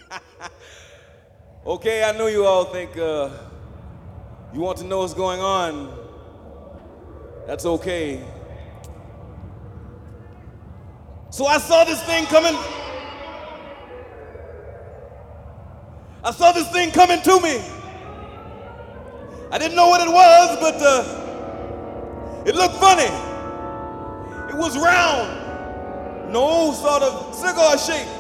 Okay, I know you all think you want to know what's going on. That's okay. So I saw this thing coming. I saw this thing coming to me. I didn't know what it was, but it looked funny. It was round, no sort of cigar shape.